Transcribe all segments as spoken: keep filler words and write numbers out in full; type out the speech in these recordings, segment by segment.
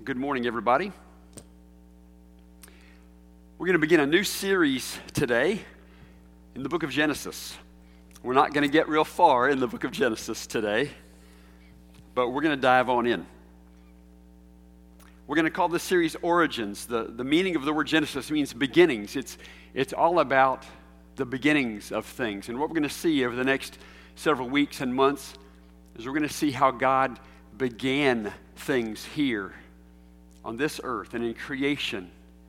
Good morning, everybody. We're going to begin a new series today in the book of Genesis. We're not going to get real far in the book of Genesis today, but we're going to dive on in. We're going to call this series Origins. The, the meaning of the word Genesis means beginnings. It's, it's all about the beginnings of things. And what we're going to see over the next several weeks and months is we're going to see how God began things here on this earth and in creation.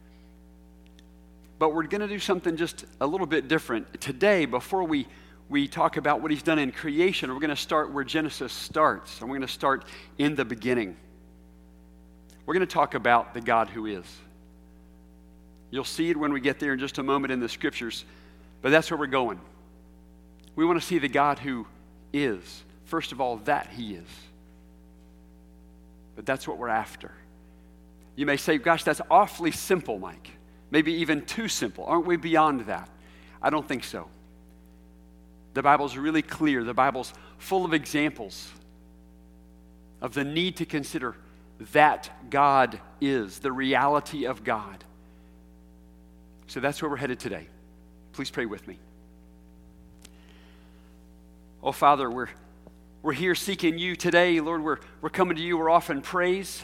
But we're going to do something just a little bit different. Today, before we, we talk about what he's done in creation, we're going to start where Genesis starts. And we're going to start in the beginning. We're going to talk about the God who is. You'll see it when we get there in just a moment in the scriptures, but that's where we're going. We want to see the God who is. First of all, that he is. But that's what we're after. You may say, gosh, that's awfully simple, Mike. Maybe even too simple. Aren't we beyond that? I don't think so. The Bible's really clear. The Bible's full of examples of the need to consider that God is, the reality of God. So that's where we're headed today. Please pray with me. Oh, Father, we're, we're here seeking you today. Lord, we're, we're coming to you. We're offering praise.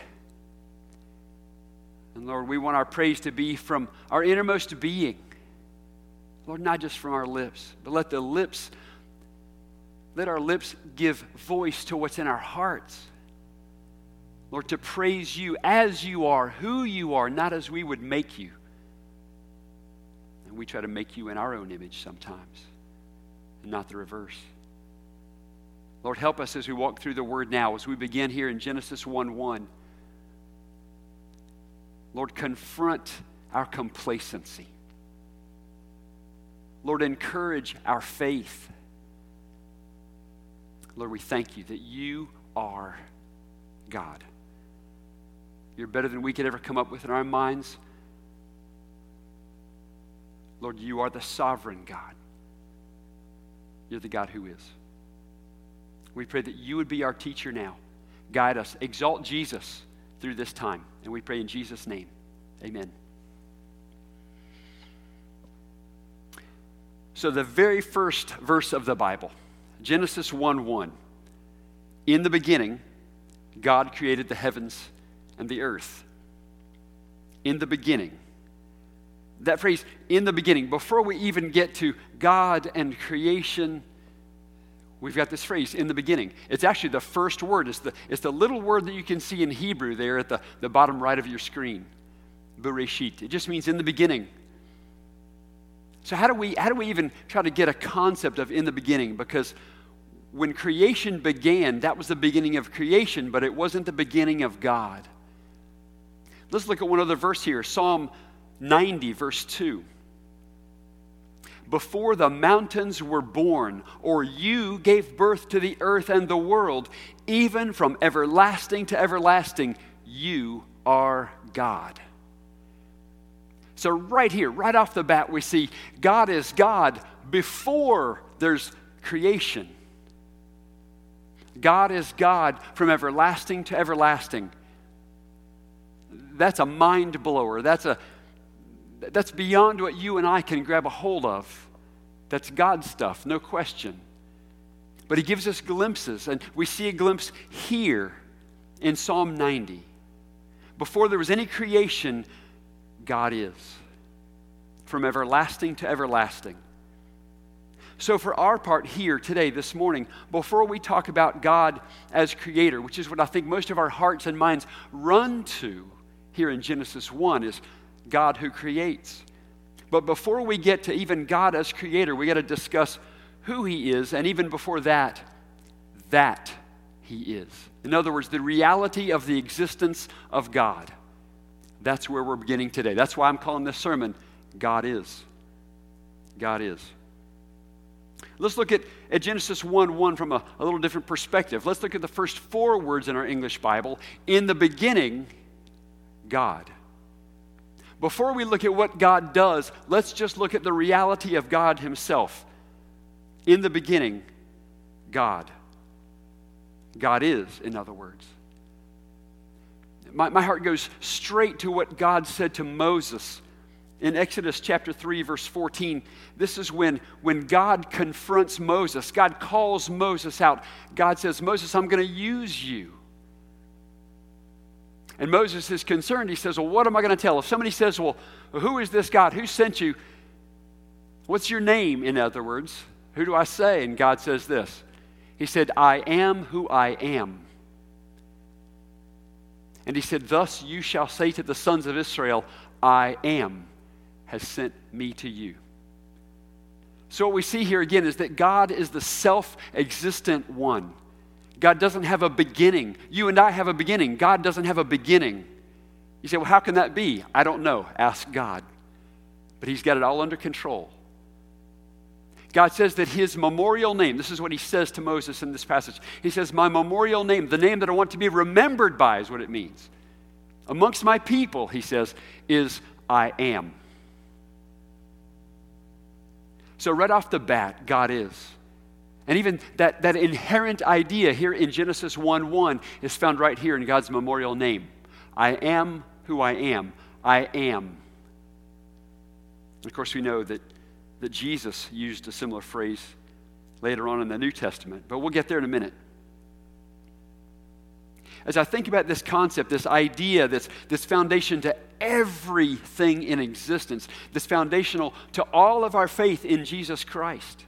And Lord, we want our praise to be from our innermost being. Lord, not just from our lips, but let the lips, let our lips give voice to what's in our hearts. Lord, to praise you as you are, who you are, not as we would make you. And we try to make you in our own image sometimes, and not the reverse. Lord, help us as we walk through the word now, as we begin here in Genesis one one. Lord, confront our complacency. Lord, encourage our faith. Lord, we thank you that you are God. You're better than we could ever come up with in our minds. Lord, you are the sovereign God. You're the God who is. We pray that you would be our teacher now. Guide us. Exalt Jesus through this time. And we pray in Jesus' name. Amen. So the very first verse of the Bible, Genesis one one. In the beginning, God created the heavens and the earth. In the beginning. That phrase, in the beginning, before we even get to God and creation, we've got this phrase, in the beginning. It's actually the first word. It's the, it's the little word that you can see in Hebrew there at the, the bottom right of your screen. Bereshit. It just means in the beginning. So how do we, how do we even try to get a concept of in the beginning? Because when creation began, that was the beginning of creation, but it wasn't the beginning of God. Let's look at one other verse here. Psalm ninety, verse two. Before the mountains were born, or you gave birth to the earth and the world, even from everlasting to everlasting, you are God. So right here, right off the bat, we see God is God before there's creation. God is God from everlasting to everlasting. That's a mind blower. That's a That's beyond what you and I can grab a hold of. That's God stuff, no question. But he gives us glimpses, and we see a glimpse here in Psalm ninety. Before there was any creation, God is. From everlasting to everlasting. So for our part here today, this morning, before we talk about God as creator, which is what I think most of our hearts and minds run to here in Genesis one, is God who creates. But before we get to even God as creator, we got to discuss who he is, and even before that, that he is. In other words, the reality of the existence of God. That's where we're beginning today. That's why I'm calling this sermon, God is. God is. Let's look at, at Genesis one one from a, a little different perspective. Let's look at the first four words in our English Bible. In the beginning, God. Before we look at what God does, let's just look at the reality of God himself. In the beginning, God. God is, in other words. My, my heart goes straight to what God said to Moses in Exodus chapter three, verse fourteen. This is when, when God confronts Moses. God calls Moses out. God says, Moses, I'm going to use you. And Moses is concerned. He says, well, what am I going to tell? If somebody says, well, who is this God? Who sent you? What's your name, in other words? Who do I say? And God says this. He said, I am who I am. And he said, thus you shall say to the sons of Israel, I am has sent me to you. So what we see here again is that God is the self-existent one. God doesn't have a beginning. You and I have a beginning. God doesn't have a beginning. You say, well, how can that be? I don't know. Ask God. But he's got it all under control. God says that his memorial name, this is what he says to Moses in this passage. He says, my memorial name, the name that I want to be remembered by is what it means. Amongst my people, he says, is I am. So right off the bat, God is. And even that, that inherent idea here in Genesis one one is found right here in God's memorial name. I am who I am. I am. Of course, we know that, that Jesus used a similar phrase later on in the New Testament, but we'll get there in a minute. As I think about this concept, this idea, this, this foundation to everything in existence, this foundational to all of our faith in Jesus Christ,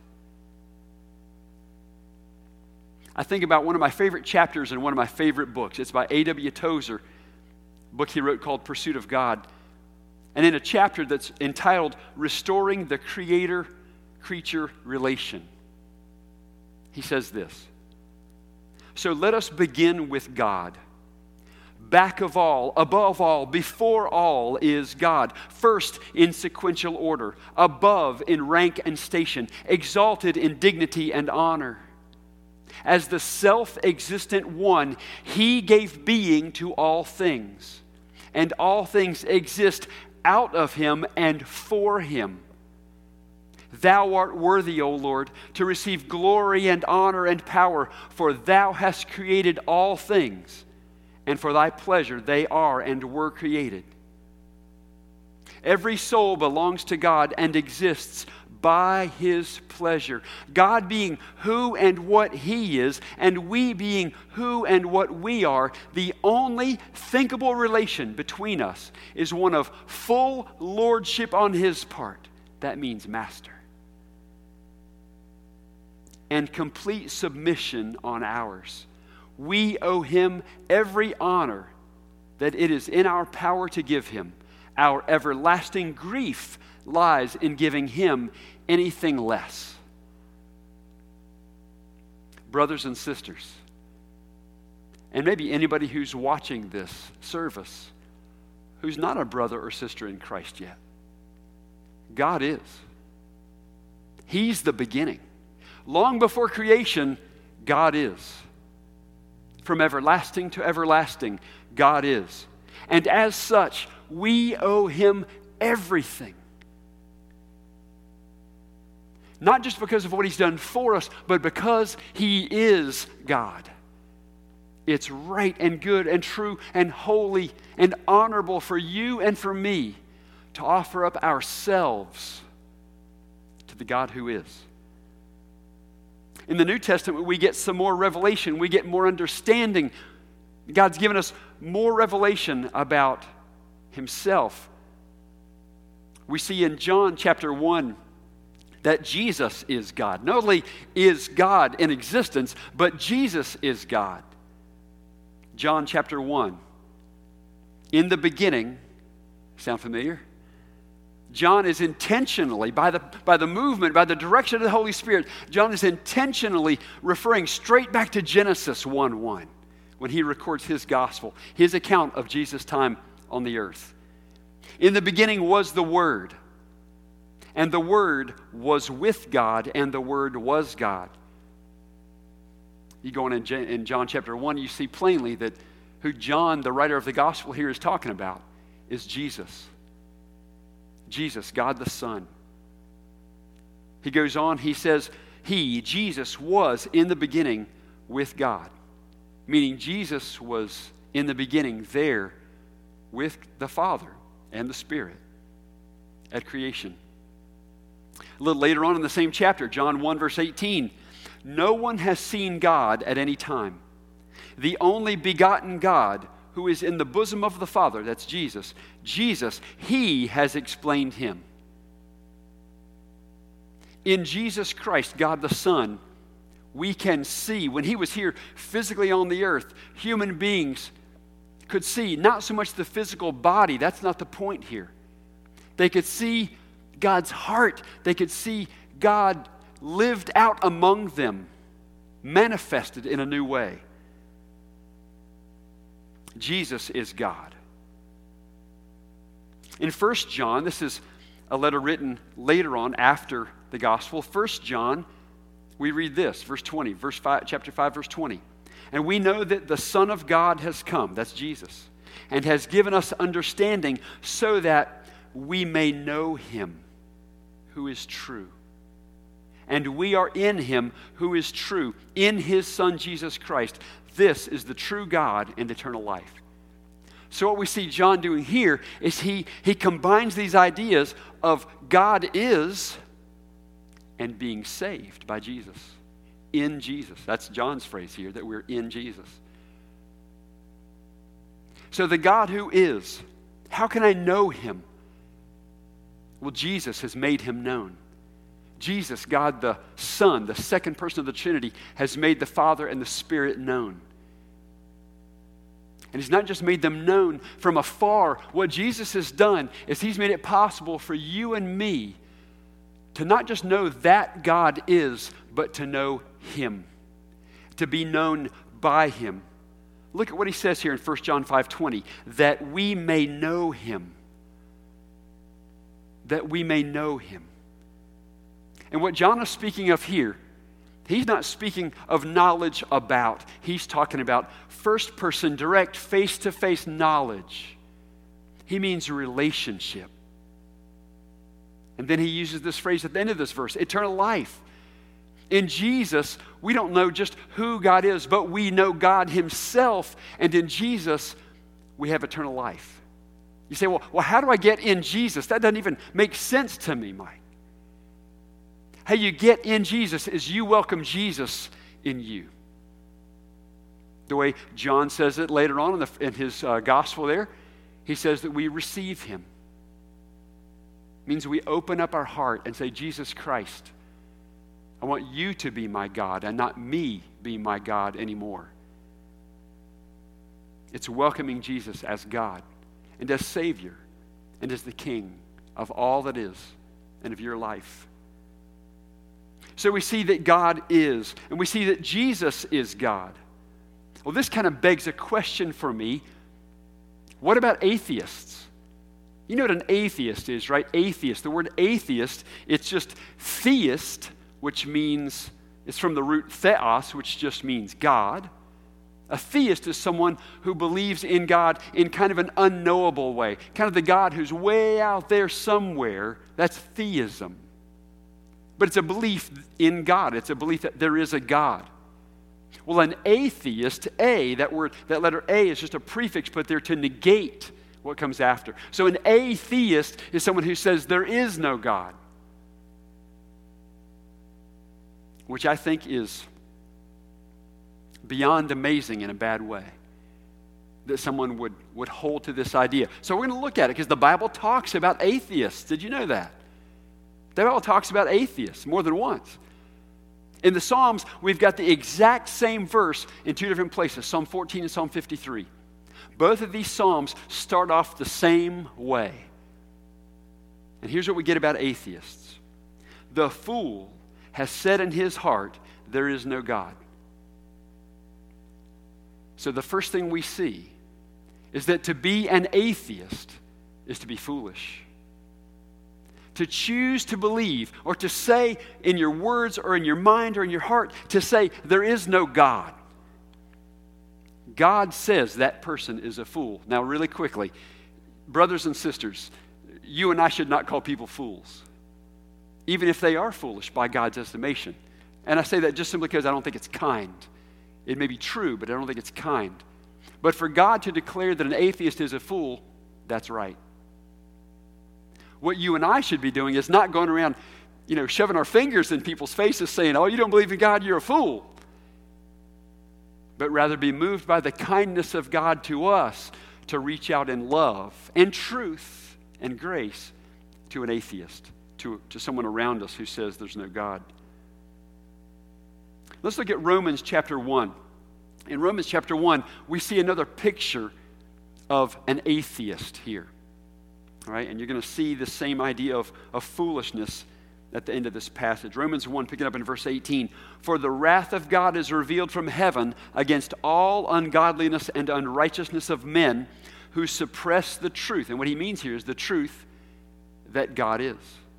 I think about one of my favorite chapters in one of my favorite books. It's by A W Tozer, a book he wrote called Pursuit of God. And in a chapter that's entitled Restoring the Creator-Creature Relation, he says this. So let us begin with God. Back of all, above all, before all is God. First in sequential order, above in rank and station, exalted in dignity and honor. As the self-existent one, he gave being to all things, and all things exist out of him and for him. Thou art worthy, O Lord, to receive glory and honor and power, for thou hast created all things, and for thy pleasure they are and were created. Every soul belongs to God and exists by his pleasure. God being who and what he is, and we being who and what we are, the only thinkable relation between us is one of full lordship on his part. That means master. And complete submission on ours. We owe him every honor that it is in our power to give him. Our everlasting grief lies in giving him anything less. Brothers and sisters, and maybe anybody who's watching this service who's not a brother or sister in Christ yet, God is. He's the beginning. Long before creation, God is. From everlasting to everlasting, God is. And as such, we owe him everything. Not just because of what he's done for us, but because he is God. It's right and good and true and holy and honorable for you and for me to offer up ourselves to the God who is. In the New Testament, we get some more revelation. We get more understanding. God's given us more revelation about himself. We see in John chapter one that Jesus is God. Not only is God in existence, but Jesus is God. John chapter one. In the beginning, sound familiar? John is intentionally, by the, by the movement, by the direction of the Holy Spirit, John is intentionally referring straight back to Genesis one one when he records his gospel, his account of Jesus' time on the earth. In the beginning was the Word, and the Word was with God, and the Word was God. You go on in, in John chapter one, you see plainly that who John, the writer of the gospel here, is talking about is Jesus. Jesus, God the Son. He goes on, he says, he, Jesus, was in the beginning with God. Meaning Jesus was in the beginning there with the Father and the Spirit at creation. A little later on in the same chapter, John one, verse eighteen, no one has seen God at any time. The only begotten God who is in the bosom of the Father, that's Jesus, Jesus, he has explained him. In Jesus Christ, God the Son, we can see, when he was here physically on the earth, human beings could see not so much the physical body, that's not the point here. They could see God's heart. They could see God lived out among them, manifested in a new way. Jesus is God. In First John, this is a letter written later on after the gospel. First John, we read this, verse twenty, verse five, chapter five, verse twenty. And we know that the Son of God has come, that's Jesus, and has given us understanding so that we may know him who is true. And we are in him who is true, in his Son Jesus Christ. This is the true God and eternal life. So what we see John doing here is he, he combines these ideas of God is and being saved by Jesus. In Jesus. That's John's phrase here, that we're in Jesus. So the God who is, how can I know him? Well, Jesus has made him known. Jesus, God the Son, the second person of the Trinity, has made the Father and the Spirit known. And he's not just made them known from afar. What Jesus has done is he's made it possible for you and me to not just know that God is, but to know him, to be known by him. Look at what he says here in First John five twenty, that we may know him. That we may know him. And what John is speaking of here, he's not speaking of knowledge about. He's talking about first-person, direct, face-to-face knowledge. He means relationship. And then he uses this phrase at the end of this verse, eternal life. In Jesus, we don't know just who God is, but we know God himself. And in Jesus, we have eternal life. You say, well, well, how do I get in Jesus? That doesn't even make sense to me, Mike. How you get in Jesus is you welcome Jesus in you. The way John says it later on in, the, in his uh, gospel there, he says that we receive him. It means we open up our heart and say, Jesus Christ, I want you to be my God and not me be my God anymore. It's welcoming Jesus as God and as Savior and as the King of all that is and of your life. So we see that God is, and we see that Jesus is God. Well, this kind of begs a question for me. What about atheists? You know what an atheist is, right? Atheist. The word atheist, it's just theist, which means, it's from the root theos, which just means God. A theist is someone who believes in God in kind of an unknowable way, kind of the God who's way out there somewhere. That's theism. But it's a belief in God. It's a belief that there is a God. Well, an atheist, A, that word, that letter A is just a prefix put there to negate what comes after. So an atheist is someone who says there is no God, which I think is beyond amazing in a bad way, that someone would, would hold to this idea. So we're going to look at it because the Bible talks about atheists. Did you know that? The Bible talks about atheists more than once. In the Psalms, we've got the exact same verse in two different places, Psalm fourteen and Psalm fifty-three. Both of these Psalms start off the same way. And here's what we get about atheists. The fool has said in his heart, there is no God. So the first thing we see is that to be an atheist is to be foolish. To choose to believe or to say in your words or in your mind or in your heart, to say there is no God. God says that person is a fool. Now, really quickly, brothers and sisters, you and I should not call people fools, even if they are foolish by God's estimation. And I say that just simply because I don't think it's kind. It may be true, but I don't think it's kind. But for God to declare that an atheist is a fool, that's right. What you and I should be doing is not going around, you know, shoving our fingers in people's faces saying, oh, you don't believe in God, you're a fool. But rather be moved by the kindness of God to us to reach out in love and truth and grace to an atheist, to, to someone around us who says there's no God. Let's look at Romans chapter one. In Romans chapter one, we see another picture of an atheist here. All right, and you're going to see the same idea of, of foolishness at the end of this passage. Romans one, picking up in verse eighteen. For the wrath of God is revealed from heaven against all ungodliness and unrighteousness of men who suppress the truth. And what he means here is the truth that God is.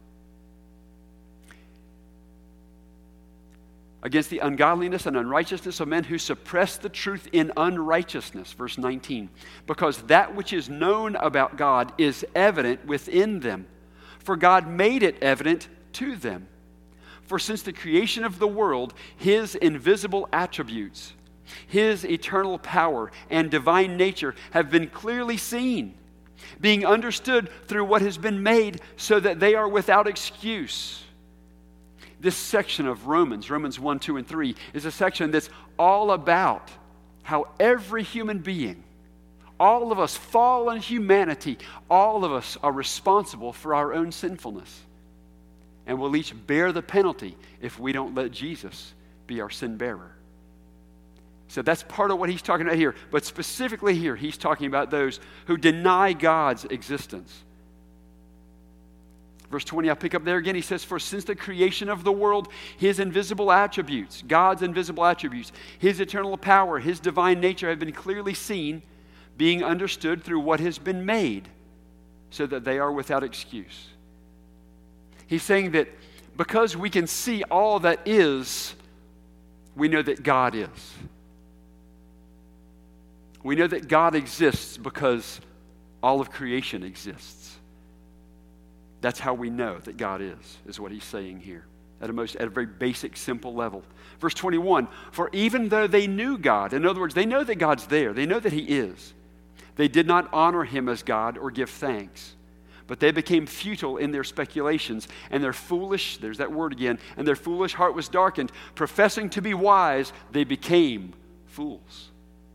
Against the ungodliness and unrighteousness of men who suppress the truth in unrighteousness. Verse nineteen. Because that which is known about God is evident within them, for God made it evident to them. For since the creation of the world, his invisible attributes, his eternal power and divine nature have been clearly seen, being understood through what has been made, so that they are without excuse. This section of Romans, Romans one, two, and three, is a section that's all about how every human being, all of us, fallen humanity, all of us are responsible for our own sinfulness. And we'll each bear the penalty if we don't let Jesus be our sin bearer. So that's part of what he's talking about here. But specifically here, he's talking about those who deny God's existence. Verse twenty, I'll pick up there again. He says, for since the creation of the world, his invisible attributes, God's invisible attributes, his eternal power, his divine nature have been clearly seen, being understood through what has been made, so that they are without excuse. He's saying that because we can see all that is, we know that God is. We know that God exists because all of creation exists. That's how we know that God is, is what he's saying here, at a most, at a very basic, simple level. Verse twenty-one, for even though they knew God, in other words, they know that God's there, they know that he is, they did not honor him as God or give thanks, but they became futile in their speculations, and their foolish, there's that word again, and their foolish heart was darkened. Professing to be wise, they became fools.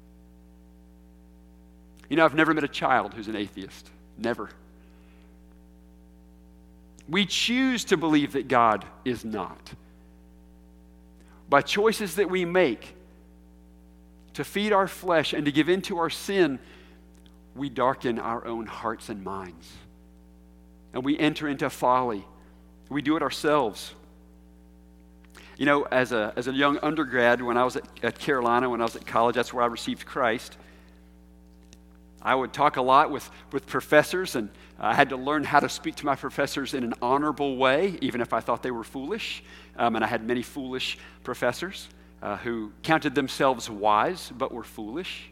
You know, I've never met a child who's an atheist. Never. We choose to believe that God is not. By choices that we make to feed our flesh and to give in to our sin, we darken our own hearts and minds. And we enter into folly. We do it ourselves. You know, as a, as a young undergrad, when I was at, at Carolina, when I was at college, that's where I received Christ. I would talk a lot with, with professors, and I had to learn how to speak to my professors in an honorable way, even if I thought they were foolish. Um, and I had many foolish professors uh, who counted themselves wise but were foolish.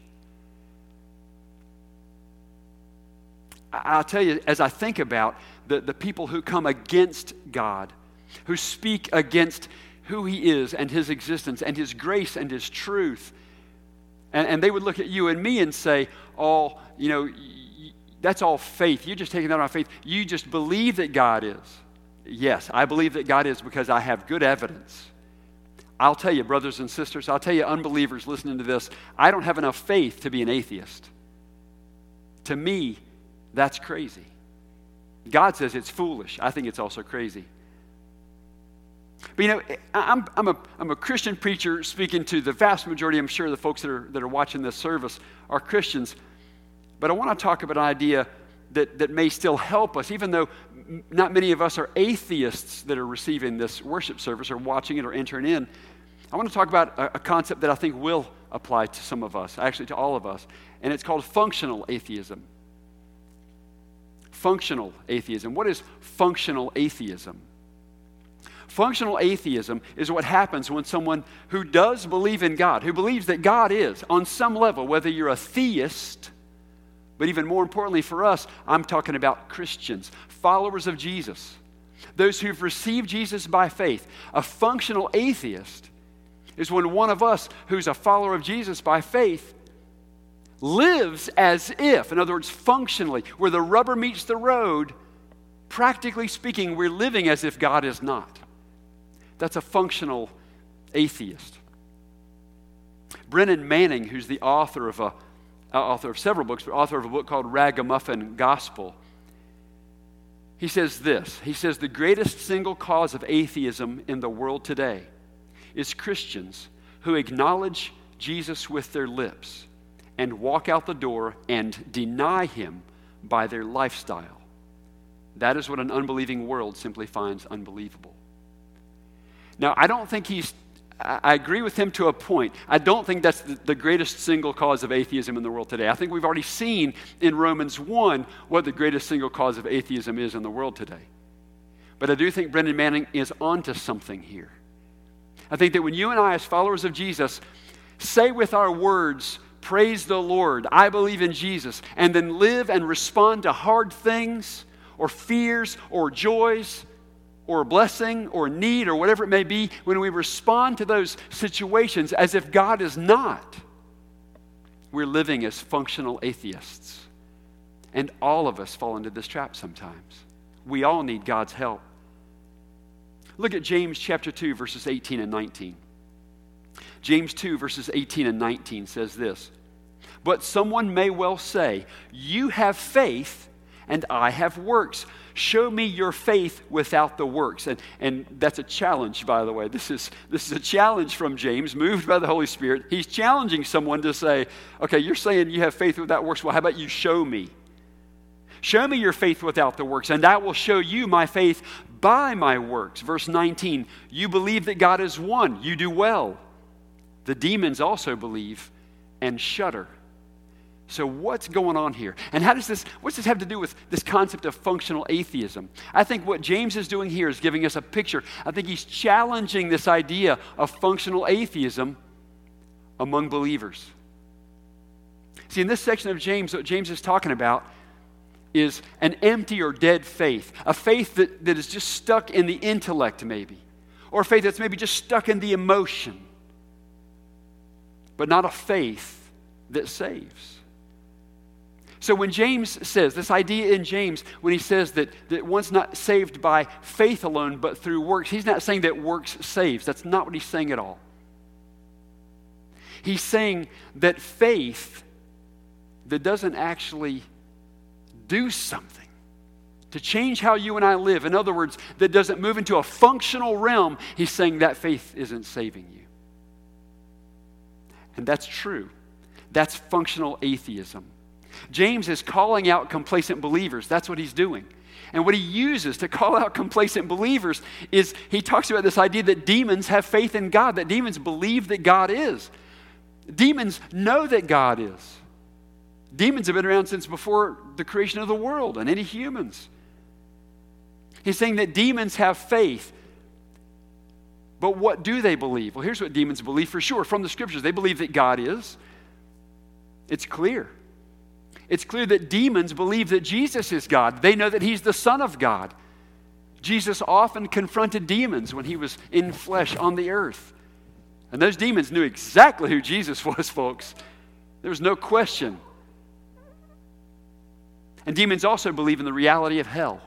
I, I'll tell you, as I think about the, the people who come against God, who speak against who he is and his existence and his grace and his truth, And, and they would look at you and me and say, oh, you know, y- that's all faith. You're just taking that on faith. You just believe that God is. Yes, I believe that God is because I have good evidence. I'll tell you, brothers and sisters, I'll tell you, unbelievers listening to this, I don't have enough faith to be an atheist. To me, that's crazy. God says it's foolish. I think it's also crazy. But you know, I'm, I'm, a, I'm a Christian preacher speaking to the vast majority, I'm sure the folks that are, that are watching this service are Christians. But I want to talk about an idea that, that may still help us, even though not many of us are atheists that are receiving this worship service or watching it or entering in. I want to talk about a, a concept that I think will apply to some of us, actually to all of us, and it's called functional atheism. Functional atheism. What is functional atheism? Functional atheism is what happens when someone who does believe in God, who believes that God is, on some level, whether you're a theist, but even more importantly for us, I'm talking about Christians, followers of Jesus, those who've received Jesus by faith. A functional atheist is when one of us who's a follower of Jesus by faith lives as if, in other words, functionally, where the rubber meets the road, practically speaking, we're living as if God is not. That's a functional atheist. Brennan Manning, who's the author of a uh, author of several books, but author of a book called Ragamuffin Gospel, he says this. He says the greatest single cause of atheism in the world today is Christians who acknowledge Jesus with their lips and walk out the door and deny him by their lifestyle. That is what an unbelieving world simply finds unbelievable. Now, I don't think he's, I agree with him to a point. I don't think that's the, the greatest single cause of atheism in the world today. I think we've already seen in Romans one what the greatest single cause of atheism is in the world today. But I do think Brendan Manning is onto something here. I think that when you and I, as followers of Jesus, say with our words, praise the Lord, I believe in Jesus, and then live and respond to hard things or fears or joys or blessing or need or whatever it may be, when we respond to those situations as if God is not, we're living as functional atheists. And all of us fall into this trap sometimes. We all need God's help. Look at James chapter two, verses eighteen and nineteen. James two, verses eighteen and nineteen says this, "But someone may well say, 'You have faith, and I have works. Show me your faith without the works.'" And, and that's a challenge, by the way. This is, this is a challenge from James, moved by the Holy Spirit. He's challenging someone to say, okay, you're saying you have faith without works. Well, how about you show me? Show me your faith without the works, and I will show you my faith by my works. Verse nineteen, "You believe that God is one. You do well. The demons also believe and shudder." So what's going on here? And how does this, what's this have to do with this concept of functional atheism? I think what James is doing here is giving us a picture. I think he's challenging this idea of functional atheism among believers. See, in this section of James, what James is talking about is an empty or dead faith, a faith that, that is just stuck in the intellect maybe, or a faith that's maybe just stuck in the emotion, but not a faith that saves. So when James says, this idea in James, when he says that, that one's not saved by faith alone, but through works, he's not saying that works saves. That's not what he's saying at all. He's saying that faith that doesn't actually do something to change how you and I live, in other words, that doesn't move into a functional realm, he's saying that faith isn't saving you. And that's true. That's functional atheism. James is calling out complacent believers. That's what he's doing. And what he uses to call out complacent believers is he talks about this idea that demons have faith in God, that demons believe that God is. Demons know that God is. Demons have been around since before the creation of the world and any humans. He's saying that demons have faith. But what do they believe? Well, here's what demons believe for sure from the scriptures. They believe that God is. It's clear. It's clear that demons believe that Jesus is God. They know that he's the Son of God. Jesus often confronted demons when he was in flesh on the earth. And those demons knew exactly who Jesus was, folks. There was no question. And demons also believe in the reality of hell.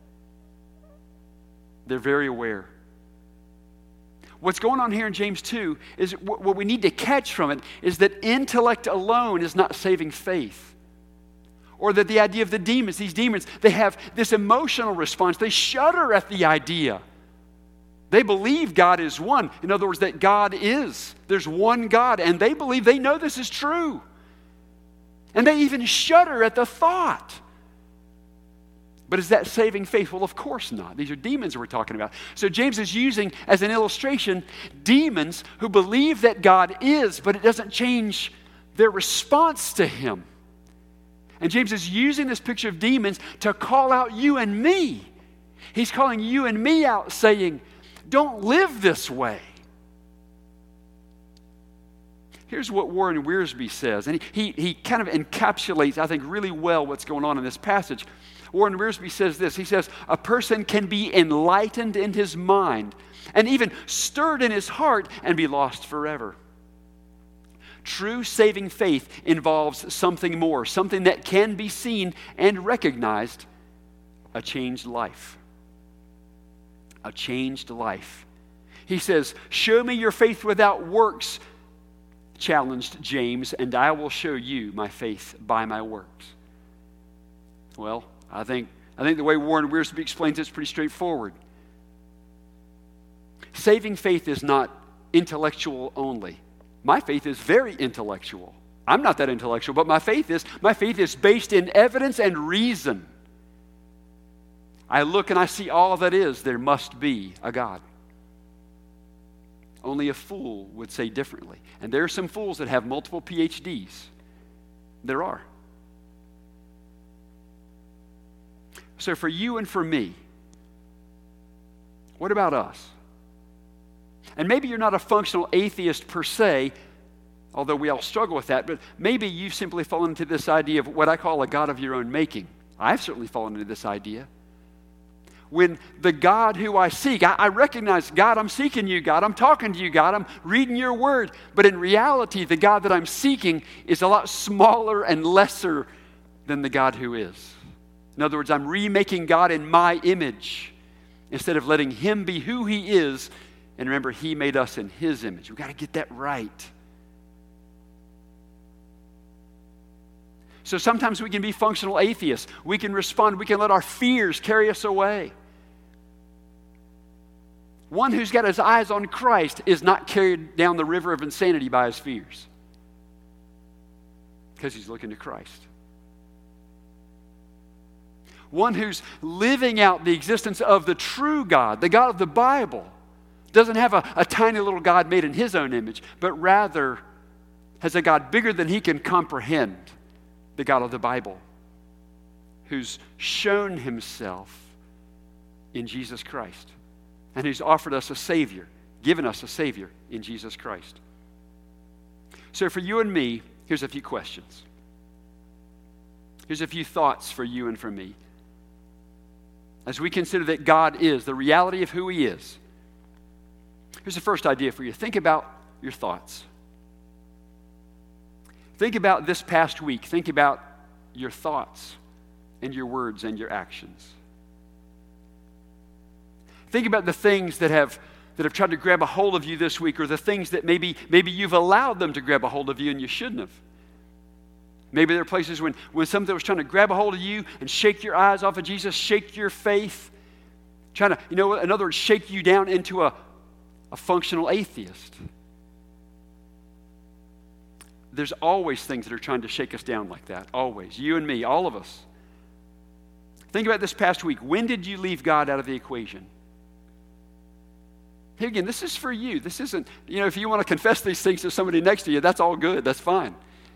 They're very aware. What's going on here in James two is what we need to catch from it is that intellect alone is not saving faith. Or that the idea of the demons, these demons, they have this emotional response. They shudder at the idea. They believe God is one. In other words, that God is. There's one God. And they believe, they know this is true. And they even shudder at the thought. But is that saving faith? Well, of course not. These are demons we're talking about. So James is using as an illustration demons who believe that God is, but it doesn't change their response to him. And James is using this picture of demons to call out you and me. He's calling you and me out saying, don't live this way. Here's what Warren Wiersbe says, and he, he, he kind of encapsulates, I think, really well what's going on in this passage. Warren Wiersbe says this. He says, a person can be enlightened in his mind and even stirred in his heart and be lost forever. True saving faith involves something more, something that can be seen and recognized, a changed life. A changed life. He says, show me your faith without works, challenged James, and I will show you my faith by my works. Well, I think, I think the way Warren Wiersbe explains it is pretty straightforward. Saving faith is not intellectual only. My faith is very intellectual. I'm not that intellectual, but my faith is, my faith is based in evidence and reason. I look and I see all that is, there must be a God. Only a fool would say differently. And there are some fools that have multiple P H Ds. There are. So for you and for me, what about us? And maybe you're not a functional atheist per se, although we all struggle with that, but maybe you've simply fallen into this idea of what I call a God of your own making. I've certainly fallen into this idea. When the God who I seek, I, I recognize, God, I'm seeking you, God, I'm talking to you, God, I'm reading your word, but in reality, the God that I'm seeking is a lot smaller and lesser than the God who is. In other words, I'm remaking God in my image instead of letting him be who he is. And remember, he made us in his image. We've got to get that right. So sometimes we can be functional atheists. We can respond. We can let our fears carry us away. One who's got his eyes on Christ is not carried down the river of insanity by his fears, because he's looking to Christ. One who's living out the existence of the true God, the God of the Bible, doesn't have a, a tiny little God made in his own image, but rather has a God bigger than he can comprehend, the God of the Bible, who's shown himself in Jesus Christ, and who's offered us a Savior, given us a Savior in Jesus Christ. So for you and me, here's a few questions. Here's a few thoughts for you and for me. As we consider that God is, the reality of who he is, here's the first idea for you. Think about your thoughts. Think about this past week. Think about your thoughts and your words and your actions. Think about the things that have that have tried to grab a hold of you this week, or the things that maybe, maybe you've allowed them to grab a hold of you and you shouldn't have. Maybe there are places when, when something was trying to grab a hold of you and shake your eyes off of Jesus, shake your faith, trying to, you know, in other words, shake you down into a, a functional atheist. There's always things that are trying to shake us down like that. Always. You and me, all of us. Think about this past week. When did you leave God out of the equation? Here again, this is for you. This isn't, you know, if you want to confess these things to somebody next to you, that's all good. That's fine.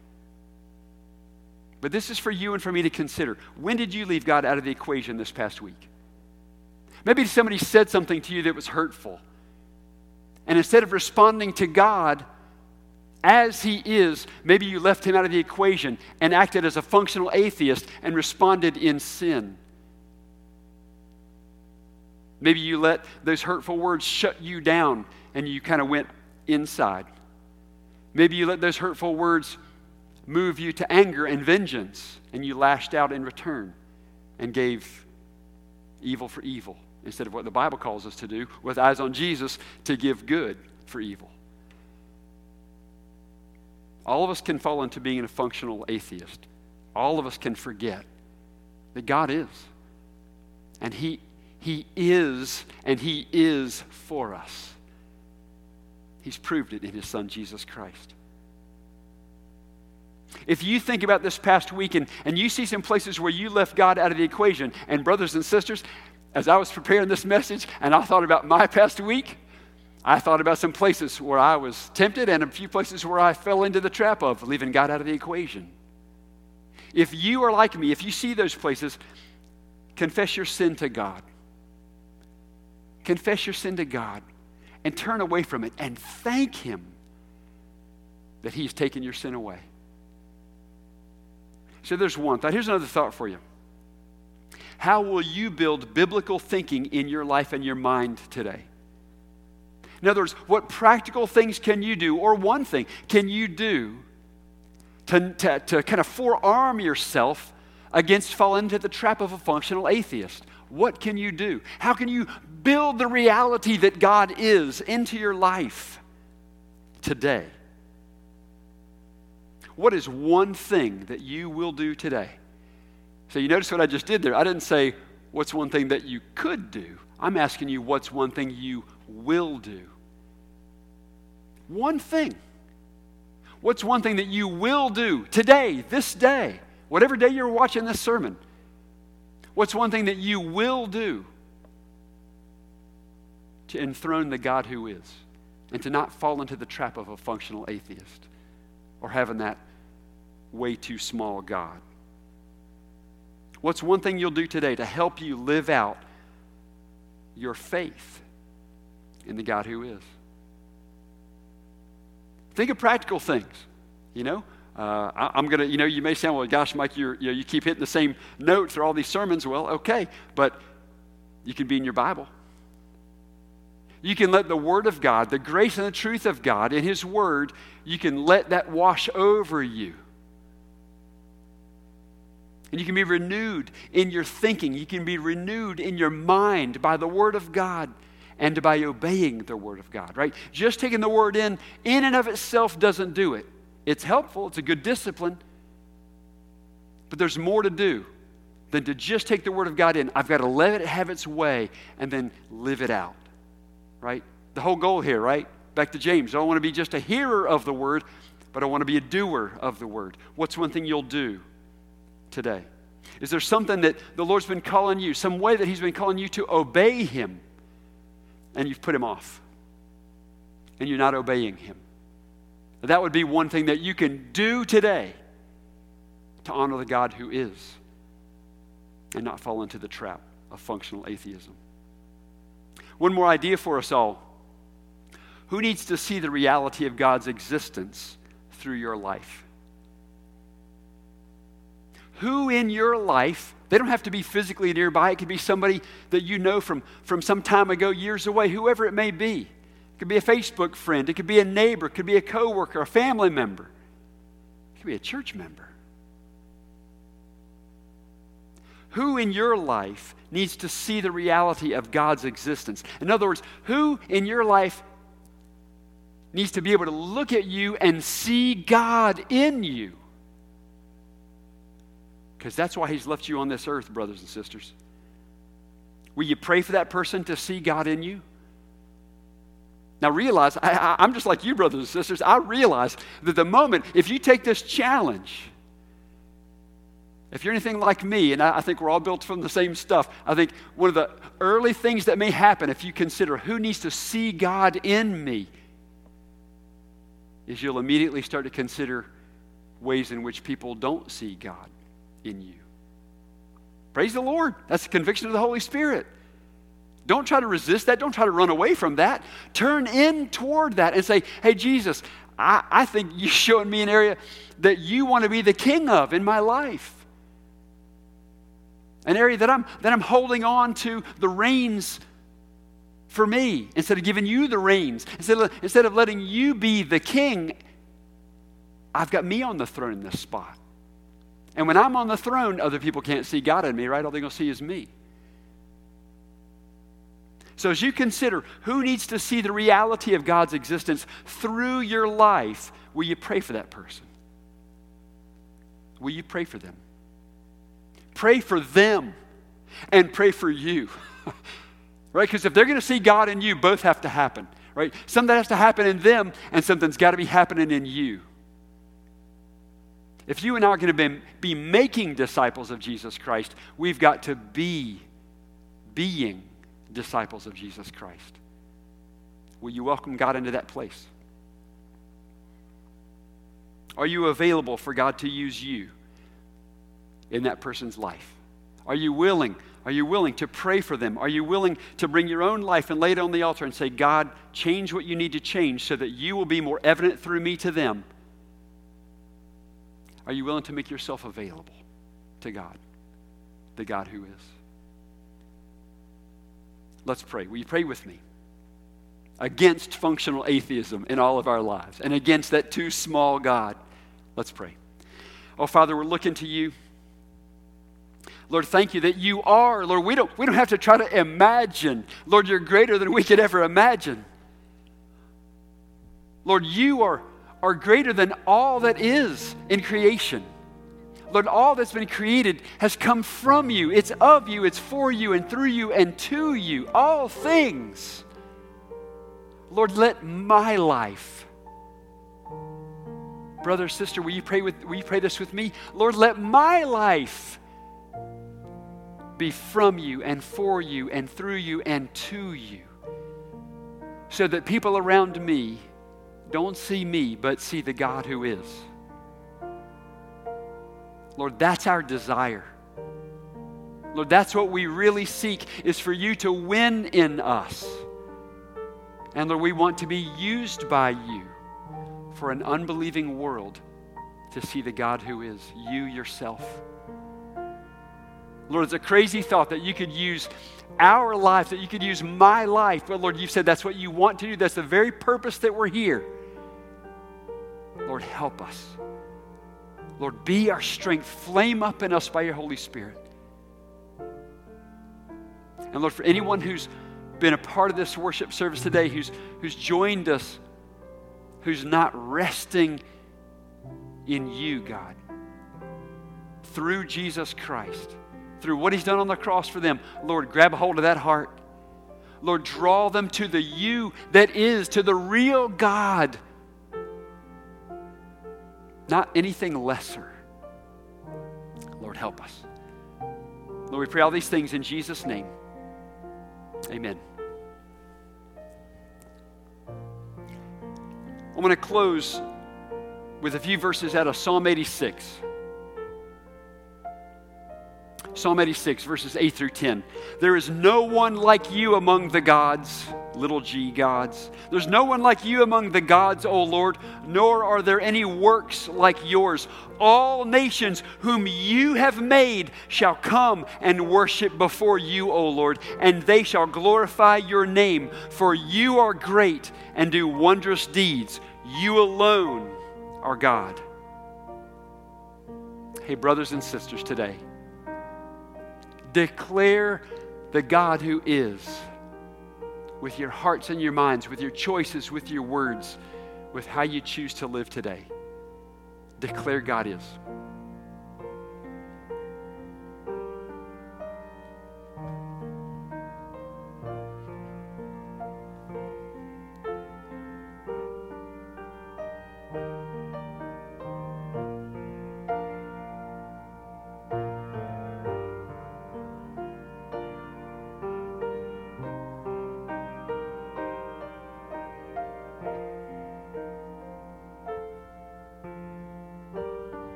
But this is for you and for me to consider. When did you leave God out of the equation this past week? Maybe somebody said something to you that was hurtful. And instead of responding to God as he is, maybe you left him out of the equation and acted as a functional atheist and responded in sin. Maybe you let those hurtful words shut you down and you kind of went inside. Maybe you let those hurtful words move you to anger and vengeance, and you lashed out in return and gave evil for evil instead of what the Bible calls us to do, with eyes on Jesus, to give good for evil. All of us can fall into being a functional atheist. All of us can forget that God is. And he, he is, and he is for us. He's proved it in his Son, Jesus Christ. If you think about this past week and, and you see some places where you left God out of the equation, and brothers and sisters, as I was preparing this message and I thought about my past week, I thought about some places where I was tempted and a few places where I fell into the trap of leaving God out of the equation. If you are like me, if you see those places, confess your sin to God. Confess your sin to God and turn away from it and thank him that he's taken your sin away. So there's one thought. Here's another thought for you. How will you build biblical thinking in your life and your mind today? In other words, what practical things can you do, or one thing can you do to, to, to kind of forearm yourself against falling into the trap of a functional atheist? What can you do? How can you build the reality that God is into your life today? What is one thing that you will do today? So you notice what I just did there. I didn't say, what's one thing that you could do? I'm asking you, what's one thing you will do? One thing. What's one thing that you will do today, this day, whatever day you're watching this sermon? What's one thing that you will do to enthrone the God who is and to not fall into the trap of a functional atheist or having that way too small God? What's one thing you'll do today to help you live out your faith in the God who is? Think of practical things, you know. Uh, I, I'm going to, you know, you may say, well, gosh, Mike, you're, you know, you keep hitting the same note through all these sermons. Well, okay, but you can be in your Bible. You can let the Word of God, the grace and the truth of God in His Word, you can let that wash over you. And you can be renewed in your thinking. You can be renewed in your mind by the Word of God and by obeying the Word of God, right? Just taking the Word in, in and of itself doesn't do it. It's helpful. It's a good discipline. But there's more to do than to just take the Word of God in. I've got to let it have its way and then live it out, right? The whole goal here, right? Back to James. I don't want to be just a hearer of the Word, but I want to be a doer of the Word. What's one thing you'll do today? Is there something that the Lord's been calling you, some way that He's been calling you to obey Him, and you've put Him off, and you're not obeying Him? That would be one thing that you can do today to honor the God who is and not fall into the trap of functional atheism. One more idea for us all. Who needs to see the reality of God's existence through your life? Who in your life, they don't have to be physically nearby, it could be somebody that you know from, from some time ago, years away, whoever it may be. It could be a Facebook friend, it could be a neighbor, it could be a coworker, a family member, it could be a church member. Who in your life needs to see the reality of God's existence? In other words, who in your life needs to be able to look at you and see God in you? Because that's why He's left you on this earth, brothers and sisters. Will you pray for that person to see God in you? Now realize, I, I, I'm just like you, brothers and sisters. I realize that the moment, if you take this challenge, if you're anything like me, and I, I think we're all built from the same stuff, I think one of the early things that may happen if you consider who needs to see God in me is you'll immediately start to consider ways in which people don't see God in you. Praise the Lord. That's the conviction of the Holy Spirit. Don't try to resist that. Don't try to run away from that. Turn in toward that and say, hey, Jesus, I, I think you're showing me an area that you want to be the king of in my life. An area that I'm, that I'm holding on to the reins for me instead of giving you the reins. Instead of, instead of letting you be the king, I've got me on the throne in this spot. And when I'm on the throne, other people can't see God in me, right? All they're going to see is me. So as you consider who needs to see the reality of God's existence through your life, will you pray for that person? Will you pray for them? Pray for them and pray for you. Right? Because if they're going to see God in you, both have to happen. Right? Something has to happen in them and something's got to be happening in you. If you and I are going to be, be making disciples of Jesus Christ, we've got to be being disciples of Jesus Christ. Will you welcome God into that place? Are you available for God to use you in that person's life? Are you willing? Are you willing to pray for them? Are you willing to bring your own life and lay it on the altar and say, God, change what you need to change so that you will be more evident through me to them? Are you willing to make yourself available to God, the God who is? Let's pray. Will you pray with me? against functional atheism in all of our lives and against that too small God. Let's pray. Oh, Father, we're looking to you. Lord, thank you that you are. Lord, we don't, we don't have to try to imagine. Lord, you're greater than we could ever imagine. Lord, you are, are greater than all that is in creation. Lord, all that's been created has come from you. It's of you, it's for you, and through you, and to you. All things. Lord, let my life, brother, sister, will you pray with, will you pray this with me? Lord, let my life be from you and for you and through you and to you, so that people around me don't see me, but see the God who is. Lord, that's our desire. Lord, that's what we really seek, is for you to win in us. And Lord, we want to be used by you for an unbelieving world to see the God who is, you yourself. Lord, it's a crazy thought that you could use our life, that you could use my life. But Lord, you've said that's what you want to do. That's the very purpose that we're here. Lord, help us. Lord, be our strength. Flame up in us by your Holy Spirit. And Lord, for anyone who's been a part of this worship service today, who's, who's joined us, who's not resting in you, God, through Jesus Christ, through what he's done on the cross for them, Lord, grab a hold of that heart. Lord, draw them to the you that is, to the real God, not anything lesser. Lord, help us. Lord, we pray all these things in Jesus' name. Amen. I'm going to close with a few verses out of Psalm eighty-six. Psalm eighty-six, verses eight through ten. There is no one like you among the gods, little g gods. There's no one like you among the gods, O Lord, nor are there any works like yours. All nations whom you have made shall come and worship before you, O Lord, and they shall glorify your name, for you are great and do wondrous deeds. You alone are God. Hey, brothers and sisters, today, declare the God who is with your hearts and your minds, with your choices, with your words, with how you choose to live today. Declare God is.